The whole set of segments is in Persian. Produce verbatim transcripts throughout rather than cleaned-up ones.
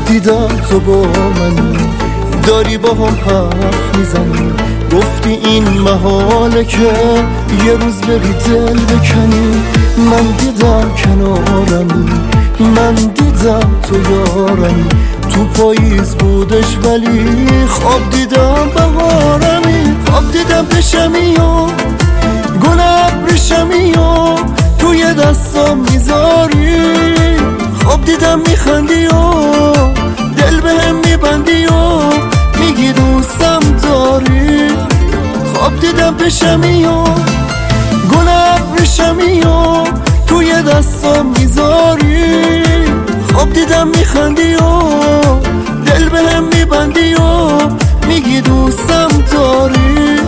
دیدم تو با منی، داری با هم حرف میزنی، گفتی این محاله که یه روز بری دل بکنی. من دیدم کنارمی، من دیدم تو یارمی، تو پاییز بودش ولی خواب دیدم بهارمی. خواب دیدم بشمی و گل ابریشمی و توی دستام میذاری، خواب دیدم میخندی و دل بهم میبندی و میگی دوستم داری. خواب دیدم بشمی و گل ابریشمی و توی دستام میذاری، خواب دیدم میخندی و دل بهم میبندی و میگی دوستم داری.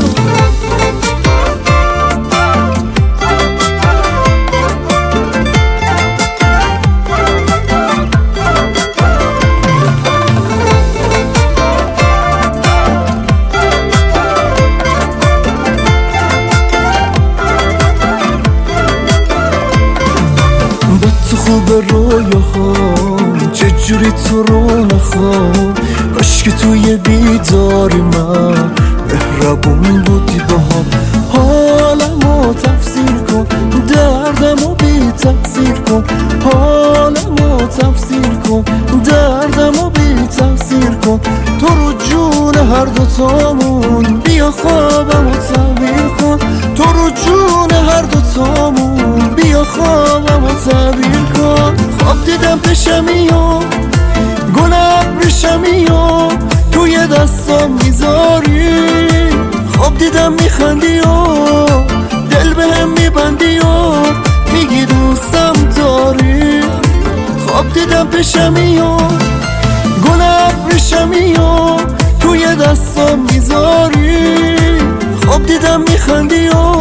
خوب رویاهام چجوری تو رو نخوام، کاش که توی بیداری من مهربون بودی با هم. حالمو تفسیر کن، دردمو بی تفسیر کن، حالمو تفسیر کن، دردمو بی تفسیر کن. تو رو جون هر دوتامون بیا خوابمو تعبیر کن، تو رو جون هر دوتامون بیا خوابمو تعبیر کن. خواب دیدم بشمی و گل ابریشمی و توی دستام میذاری، خواب دیدم میخندی و دل بهم میبندی و میگی دوستم داری. خواب دیدم بشمی و گل ابریشمی و توی دستام میذاری، خواب دیدم میخندی و